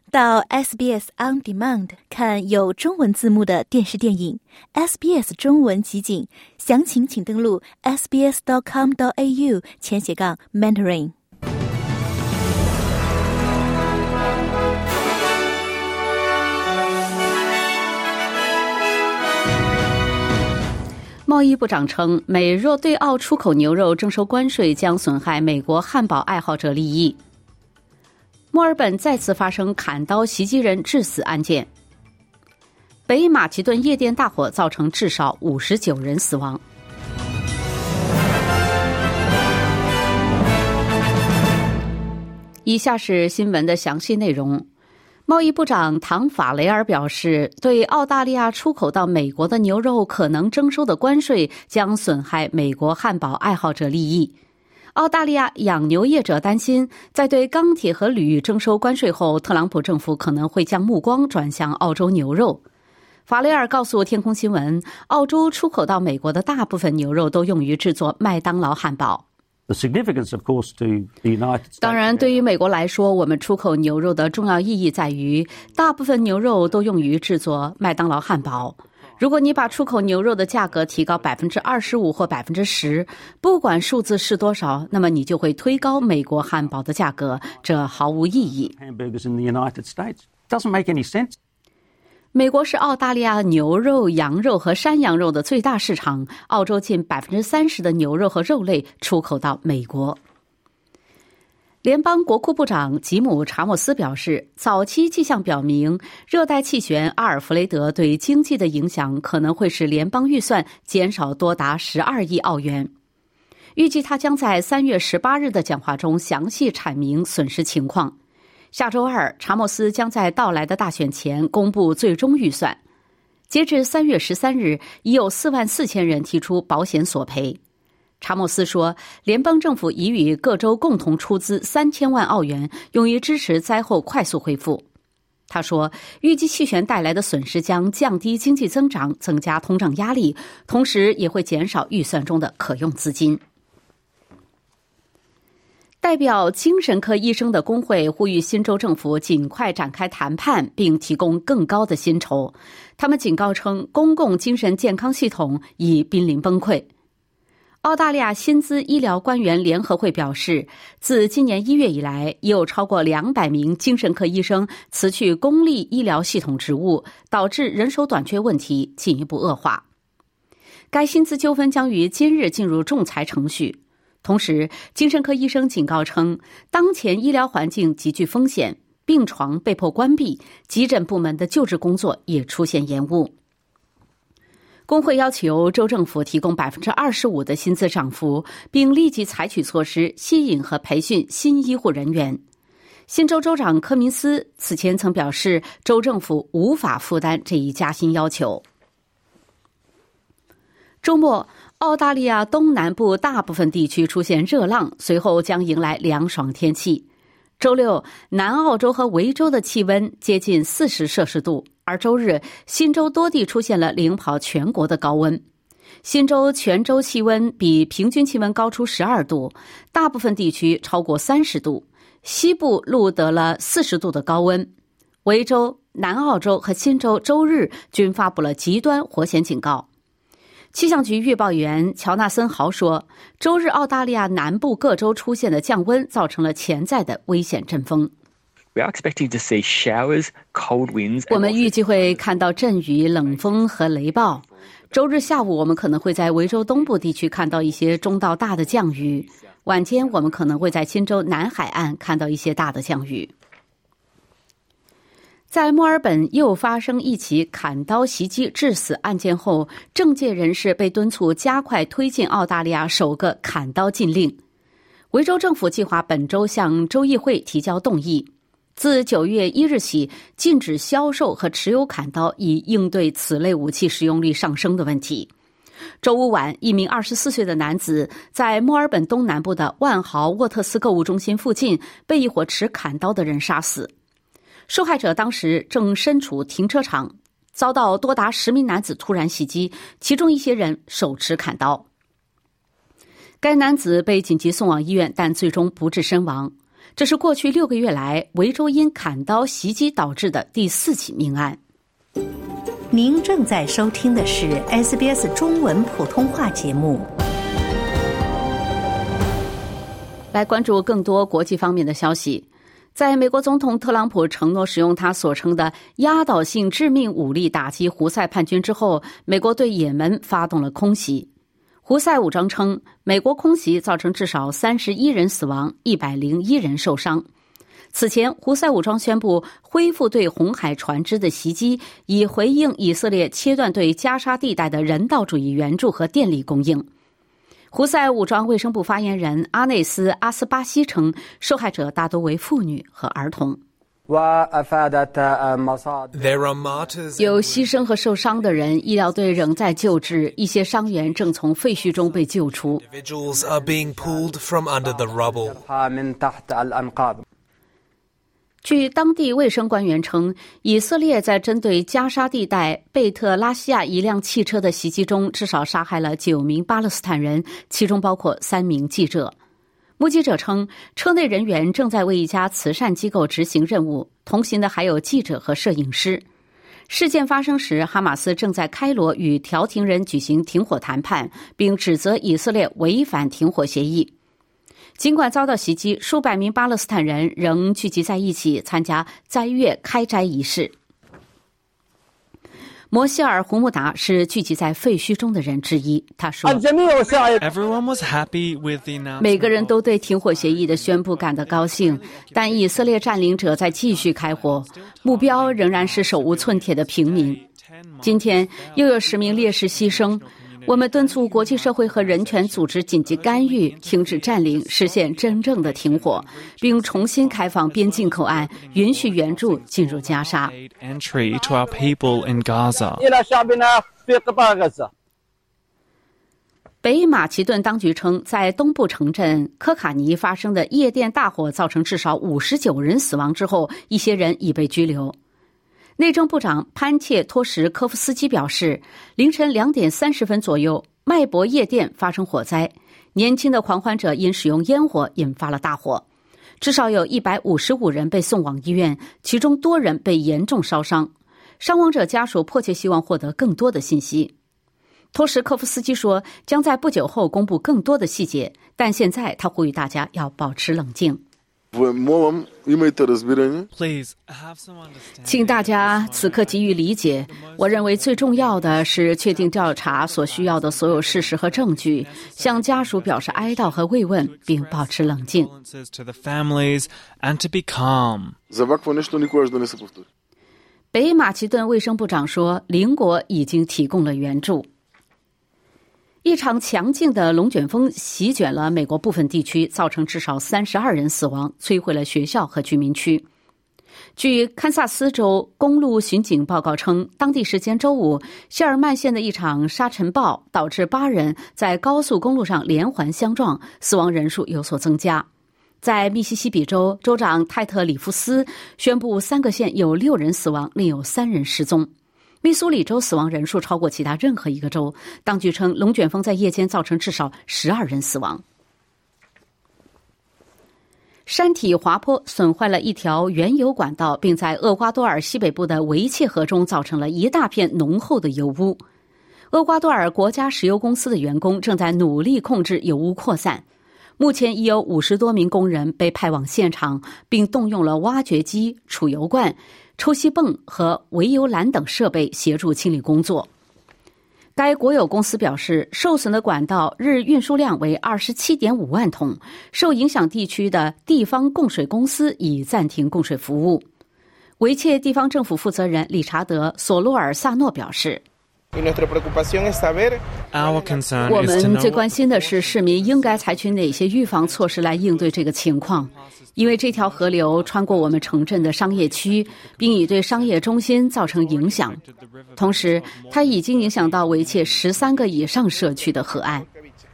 到 SBS On Demand 看有中文字幕的电视电影 SBS 中文集锦，详情请登录 sbs.com.au/Mandarin。 贸易部长称，美若对澳出口牛肉征收关税，将损害美国汉堡爱好者利益。墨尔本再次发生砍刀袭击人致死案件。北马其顿夜店大火造成至少59人死亡。以下是新闻的详细内容。贸易部长唐·法雷尔表示，对澳大利亚出口到美国的牛肉可能征收的关税将损害美国汉堡爱好者利益。澳大利亚养牛业者担心，在对钢铁和铝征收关税后，特朗普政府可能会将目光转向澳洲牛肉。法雷尔告诉天空新闻，澳洲出口到美国的大部分牛肉都用于制作麦当劳汉堡。当然，对于美国来说，我们出口牛肉的重要意义在于，大部分牛肉都用于制作麦当劳汉堡。如果你把出口牛肉的价格提高 25% 或 10%， 不管数字是多少，那么你就会推高美国汉堡的价格，这毫无意义。美国是澳大利亚牛肉、羊肉和山羊肉的最大市场，澳洲近 30% 的牛肉和肉类出口到美国。联邦国库部长吉姆·查莫斯表示，早期迹象表明，热带气旋阿尔弗雷德对经济的影响可能会使联邦预算减少多达12亿澳元。预计他将在3月18日的讲话中详细阐明损失情况。下周二，查莫斯将在到来的大选前公布最终预算。截至3月13日，已有44000人提出保险索赔。查莫斯说，联邦政府已与各州共同出资3000万澳元，用于支持灾后快速恢复。他说，预计气旋带来的损失将降低经济增长，增加通胀压力，同时也会减少预算中的可用资金。代表精神科医生的工会呼吁新州政府尽快展开谈判，并提供更高的薪酬。他们警告称，公共精神健康系统已濒临崩溃。澳大利亚薪资医疗官员联合会表示，自今年1月以来，已有超过200名精神科医生辞去公立医疗系统职务，导致人手短缺问题进一步恶化。该薪资纠纷将于今日进入仲裁程序。同时，精神科医生警告称，当前医疗环境极具风险，病床被迫关闭，急诊部门的救治工作也出现延误。工会要求州政府提供 25% 的薪资涨幅，并立即采取措施吸引和培训新医护人员。新州州长科明斯此前曾表示，州政府无法负担这一加薪要求。周末，澳大利亚东南部大部分地区出现热浪，随后将迎来凉爽天气。周六，南澳洲和维州的气温接近40摄氏度，而周日，新州多地出现了领跑全国的高温。新州全州气温比平均气温高出12度，大部分地区超过30度。西部录得了40度的高温。维州、南澳洲和新州周日均发布了极端火险警告。气象局预报员乔纳森豪说，周日澳大利亚南部各州出现的降温造成了潜在的危险阵风。我们预计会看到阵雨、冷风和雷暴。周日下午，我们可能会在维州东部地区看到一些中到大的降雨。晚间，我们可能会在新州南海岸看到一些大的降雨。在墨尔本又发生一起砍刀袭击致死案件后，政界人士被敦促加快推进澳大利亚首个砍刀禁令。维州政府计划本周向州议会提交动议，自9月1日起禁止销售和持有砍刀，以应对此类武器使用率上升的问题。周五晚，一名24岁的男子在墨尔本东南部的万豪沃特斯购物中心附近被一伙持砍刀的人杀死。受害者当时正身处停车场，遭到多达10名男子突然袭击，其中一些人手持砍刀。该男子被紧急送往医院，但最终不治身亡。 这是过去6个月来维州因砍刀袭击导致的第4起命案。 您正在收听的是 SBS 中文普通话节目。 来关注更多国际方面的消息。在美国总统特朗普承诺使用他所称的压倒性致命武力打击胡塞叛军之后，美国对也门发动了空袭。胡塞武装称，美国空袭造成至少31人死亡，101人受伤。此前，胡塞武装宣布恢复对红海船只的袭击，以回应以色列切断对加沙地带的人道主义援助和电力供应。胡塞武装卫生部发言人阿内斯·阿斯巴西称，受害者大多为妇女和儿童。有牺牲和受伤的人，医疗队仍在救治，一些伤员正从废墟中被救出。据当地卫生官员称，以色列在针对加沙地带贝特拉西亚一辆汽车的袭击中，至少杀害了9名巴勒斯坦人，其中包括3名记者。目击者称，车内人员正在为一家慈善机构执行任务，同行的还有记者和摄影师。事件发生时，哈马斯正在开罗与调停人举行停火谈判，并指责以色列违反停火协议。尽管遭到袭击，数百名巴勒斯坦人仍聚集在一起参加斋月开斋仪式。摩希尔·胡穆达是聚集在废墟中的人之一，他说，每个人都对停火协议的宣布感到高兴，但以色列占领者在继续开火，目标仍然是手无寸铁的平民。今天又有10名烈士牺牲，我们敦促国际社会和人权组织紧急干预，停止占领，实现真正的停火，并重新开放边境口岸，允许援助进入加沙。北马其顿当局称，在东部城镇科卡尼发生的夜店大火造成至少59人死亡之后，一些人已被拘留。内政部长潘切托什科夫斯基表示，凌晨2点30分左右，麦博夜店发生火灾，年轻的狂欢者因使用烟火引发了大火，至少有155人被送往医院，其中多人被严重烧伤，伤亡者家属迫切希望获得更多的信息。托什科夫斯基说，将在不久后公布更多的细节，但现在他呼吁大家要保持冷静。请大家此刻给予理解，我认为最重要的是确定调查所需要的所有事实和证据，向家属表示哀悼和慰问，并保持冷静。北马其顿卫生部长说，邻国已经提供了援助。一场强劲的龙卷风席卷了美国部分地区，造成至少32人死亡，摧毁了学校和居民区。据堪萨斯州公路巡警报告称，当地时间周五，谢尔曼县的一场沙尘暴导致8人在高速公路上连环相撞，死亡人数有所增加。在密西西比州，州长泰特里夫斯宣布3个县有6人死亡，另有3人失踪。密苏里州死亡人数超过其他任何一个州，当局称龙卷风在夜间造成至少12人死亡。山体滑坡损坏了一条原油管道，并在厄瓜多尔西北部的维切河中造成了一大片浓厚的油污。厄瓜多尔国家石油公司的员工正在努力控制油污扩散，目前已有50多名工人被派往现场，并动用了挖掘机、储油罐、抽吸泵和围油缆等设备协助清理工作。该国有公司表示，受损的管道日运输量为 27.5 万桶，受影响地区的地方供水公司已暂停供水服务。维切地方政府负责人理查德·索洛尔萨诺表示，我们最关心的是市民应该采取哪些预防措施来应对这个情况，因为这条河流穿过我们城镇的商业区，并已对商业中心造成影响。同时，它已经影响到维切13个以上社区的河岸。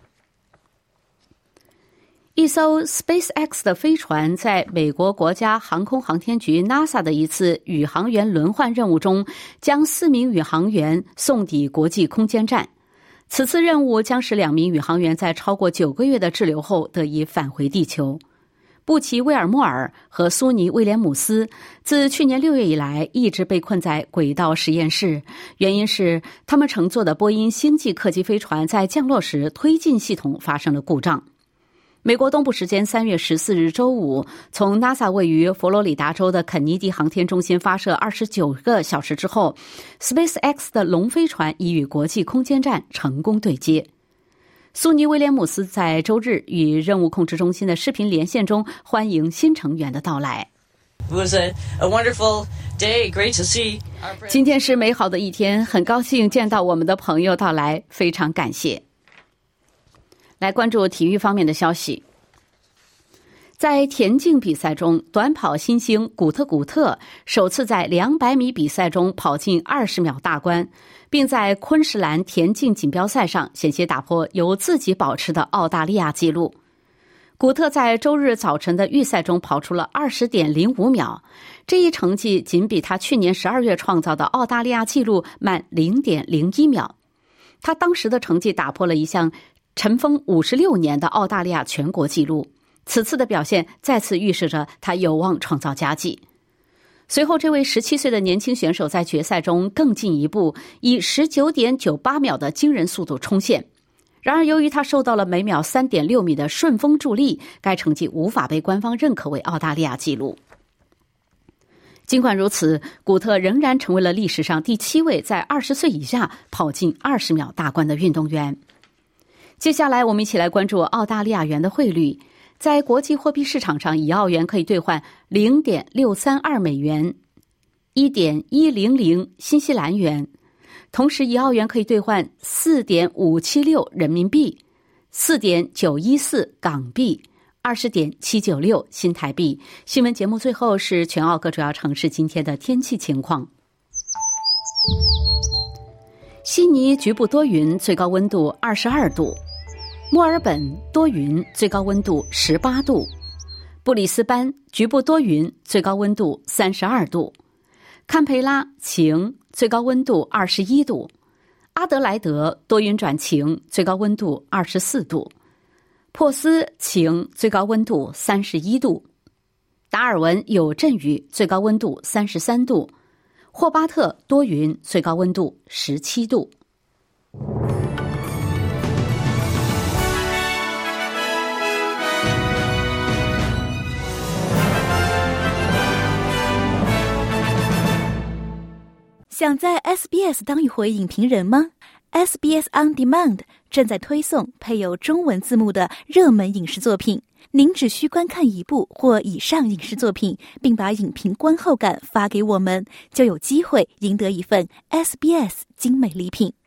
一艘 SpaceX 的飞船在美国国家航空航天局 NASA 的一次宇航员轮换任务中，将4名宇航员送抵国际空间站。此次任务将使2名宇航员在超过9个月的滞留后得以返回地球。 布奇·威尔莫尔和苏尼·威廉姆斯自去年6月以来一直被困在轨道实验室，原因是他们乘坐的波音星际客机飞船在降落时推进系统发生了故障。美国东部时间3月14日周五，从 NASA 位于佛罗里达州的肯尼迪航天中心发射29个小时之后， SpaceX 的龙飞船已与国际空间站成功对接。苏尼·威廉姆斯在周日与任务控制中心的视频连线中欢迎新成员的到来。今天是美好的一天，很高兴见到我们的朋友到来，非常感谢。来关注体育方面的消息。在田径比赛中，短跑新星古特首次在200米比赛中跑进20秒大关，并在昆士兰田径锦标赛上险些打破由自己保持的澳大利亚纪录。古特在周日早晨的预赛中跑出了20.05秒，这一成绩仅比他去年12月创造的澳大利亚纪录慢0.01秒。他当时的成绩打破了一项尘封56年的澳大利亚全国纪录，此次的表现再次预示着他有望创造佳绩。随后这位17岁的年轻选手在决赛中更进一步，以19.98秒的惊人速度冲线。然而由于他受到了每秒3.6米的顺风助力，该成绩无法被官方认可为澳大利亚纪录。尽管如此，古特仍然成为了历史上第7位在20岁以下跑进20秒大关的运动员。接下来我们一起来关注澳大利亚元的汇率。在国际货币市场上，1澳元可以兑换 0.632 美元， 1.100 新西兰元。同时1澳元可以兑换 4.576 人民币， 4.914 港币， 20.796 新台币。新闻节目最后是全澳各主要城市今天的天气情况。悉尼局部多云，最高温度22度；墨尔本多云，最高温度18度；布里斯班局部多云，最高温度32度；堪培拉晴，最高温度21度；阿德莱德多云转晴，最高温度24度；珀斯晴，最高温度31度；达尔文有阵雨，最高温度33度；霍巴特多云，最高温度17度。 想在 SBS 当一回影评人吗？ SBS On Demand 正在推送配有中文字幕的热门影视作品，您只需观看一部或以上影视作品，并把影评观后感发给我们，就有机会赢得一份 SBS 精美礼品。